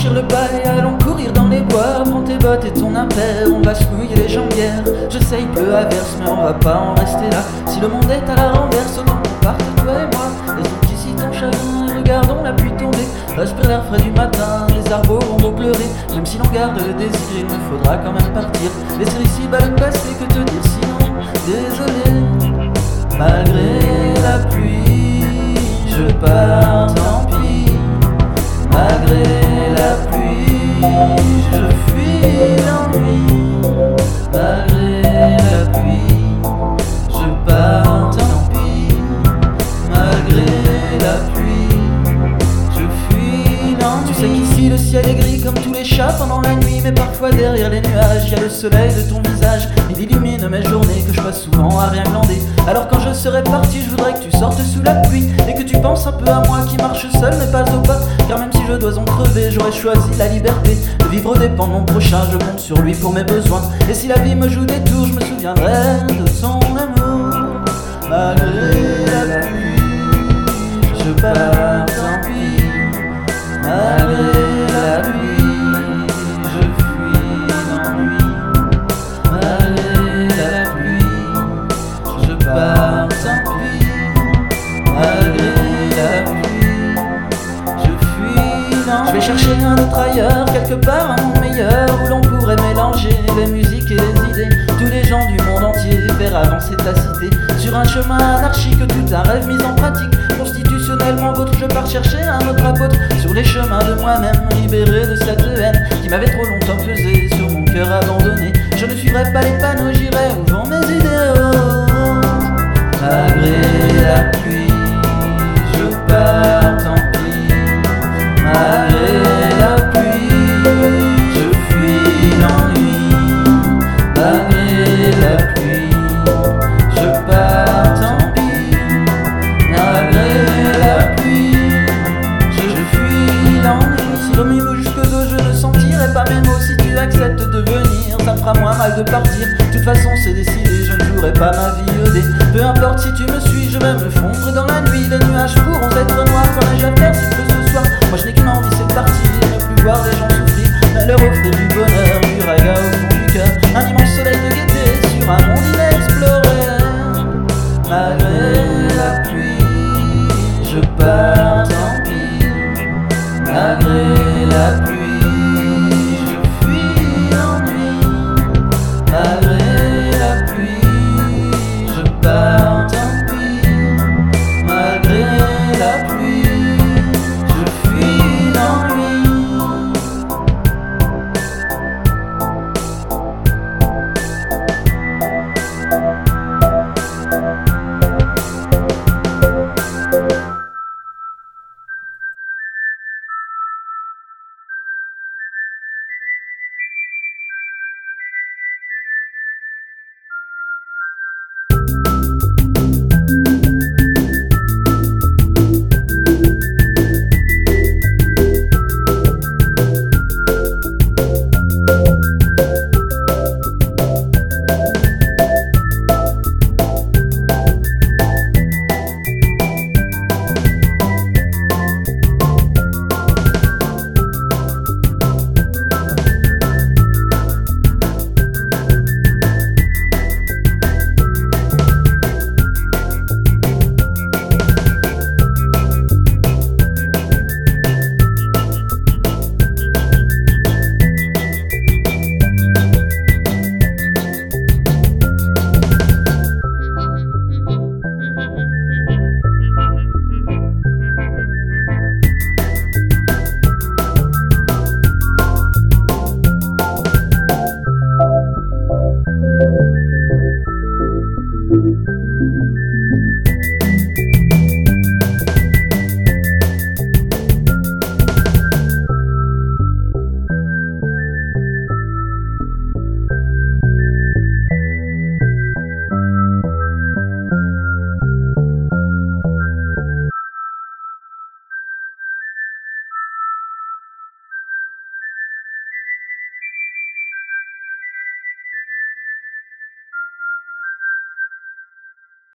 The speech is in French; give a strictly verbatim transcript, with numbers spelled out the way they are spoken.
franchir le pas et allons courir dans les bois. Prends tes bottes et ton impair, on va se mouiller les jambières. Je sais il pleut à verse mais on va pas en rester là. Si le monde est à la renverse, autant qu'on parte toi et moi. Laisse ici ton chagrin et regardons la pluie tomber. Respire l'air frais du matin, les arbres auront beau pleurer. Même si l'on garde le désir, il nous faudra quand même partir. Laisser ici bas le passé, que te dire sinon. Désolé, malgré la pluie, je pars, tant pis. Malgré la pluie, je fuis l'ennui. Malgré la pluie, je pars, tant pis. Malgré la pluie, je fuis l'ennui. Tu sais qu'ici le ciel est gris comme tous les chats pendant la nuit. Mais parfois derrière les nuages, y a le soleil de ton visage. Il illumine mes journées que je passe souvent à rien glander. Alors quand je serai parti, je voudrais que tu sortes sous la pluie. Et que tu penses un peu à moi qui marche seul mais pas au pas. Car même si je dois en crever, j'aurais choisi la liberté de vivre dépend de mon prochain, je compte sur lui pour mes besoins. Et si la vie me joue des tours, je me souviendrai de son amour. Malgré la pluie, je pars, tant pis. Malgré la pluie, je fuis l'ennui. Malgré la pluie, je pars, tant pis. Malgré la pluie, je fuis l'ennui. Je vais chercher un autre ailleurs, quelque part un monde meilleur, où l'on pourrait mélanger les musiques et les idées. Tous les gens du monde entier, faire avancer ta cité. Sur un chemin anarchique, tout un rêve mis en pratique. Constitutionnellement vôtre, je pars chercher un autre apôtre. Sur les chemins de moi-même, libéré de cette haine qui m'avait trop longtemps pesé sur mon cœur abandonné. Je ne suivrai pas les panneaux, j'irai où vont mes idéaux. Malgré la pluie, je pars, tant pis. Malgré la pluie, je fuis l'ennui. Malgré la pluie, je pars, tant pis. Malgré la pluie, je fuis l'ennui. Si l'homme me jusque dos, je ne sentirai pas mes mots. Si tu acceptes de venir, ça me fera moins mal de partir. De toute façon c'est décidé, je ne jouerai pas ma vie au dé. Peu importe si tu me suis, je vais me fondre dans la nuit. Les nuages pourront être noirs, quand neige à terre s'il pleut ce soir. Moi je n'ai qu'une envie, c'est de partir, ne plus voir les gens souffrir, mais leur offrir du bonheur, du raga au fond.